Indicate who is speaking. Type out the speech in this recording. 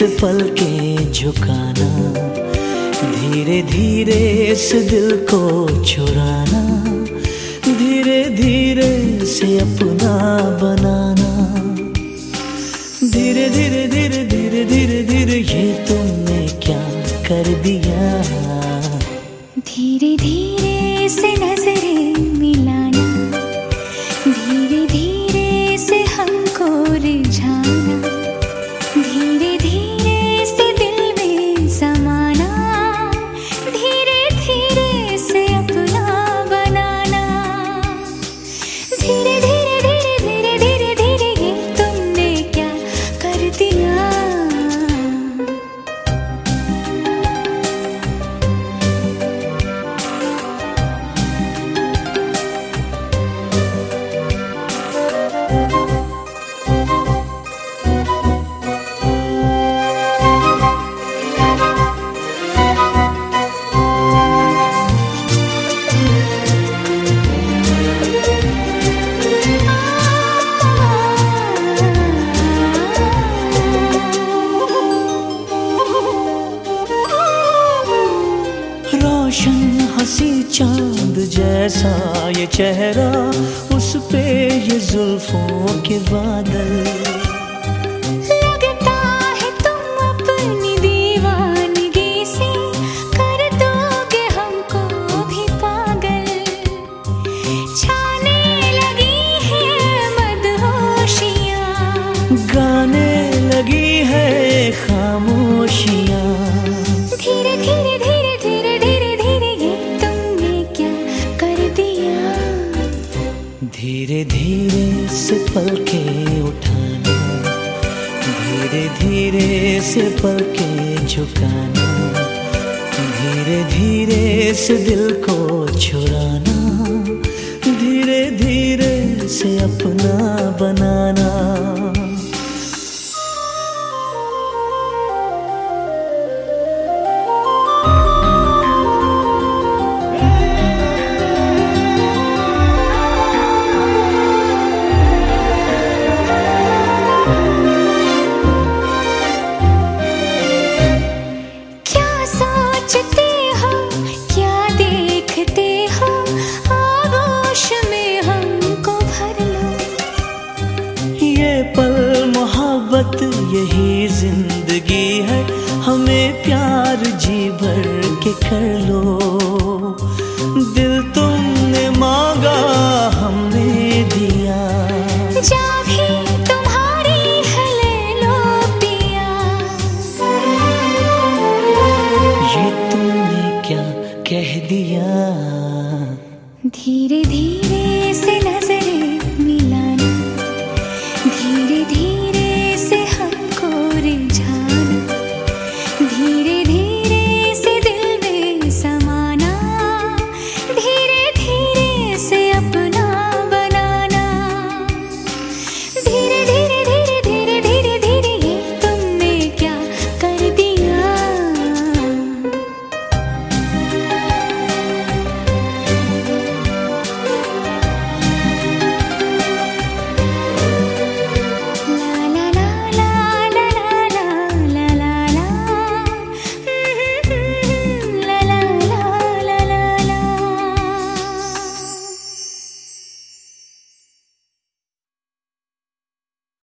Speaker 1: से पलकें झुकाना, धीरे धीरे इस दिल को चुराना, धीरे धीरे से अपना बनाना। धीरे धीरे धीरे धीरे धीरे धीरे ये तुमने क्या कर दिया।
Speaker 2: धीरे धीरे से नजरें मिलाना, धीरे धीरे से हमको रिझाना, धीरे धीरे से दिल में समाना, धीरे धीरे से अपना बनाना। धीरे धीरे धीरे धीरे धीरे धीरे ये तुमने क्या कर दिया।
Speaker 1: रोशन हंसी चांद जैसा ये चेहरा, उस पे ये जुल्फों के बादल।
Speaker 2: लगता है तुम अपनी दीवानगी से कर दोगे हमको भी पागल। छाने लगी है मदहोशियाँ,
Speaker 1: गाने लगी है खामोशियाँ।
Speaker 2: धीरे धीरे धीरे धीरे धीरे धीरे ये तुमने क्या कर दिया।
Speaker 1: धीरे धीरे से पलकें उठाना, धीरे धीरे से पलकें झुकाना, धीरे धीरे से दिल को चुराना, धीरे धीरे से अपना बनाना।
Speaker 2: सोचते हो क्या देखते हो, आगोश में हमको भर लो।
Speaker 1: ये पल मोहब्बत यही जिंदगी है, हमें प्यार जी भर के कर लो। दिल तुमने मांगा हमने दिया,
Speaker 2: जा भी तुम्हारी है ले लो पिया।
Speaker 1: ये तुमने क्या कह दिया।
Speaker 2: धीरे धीरे से नजर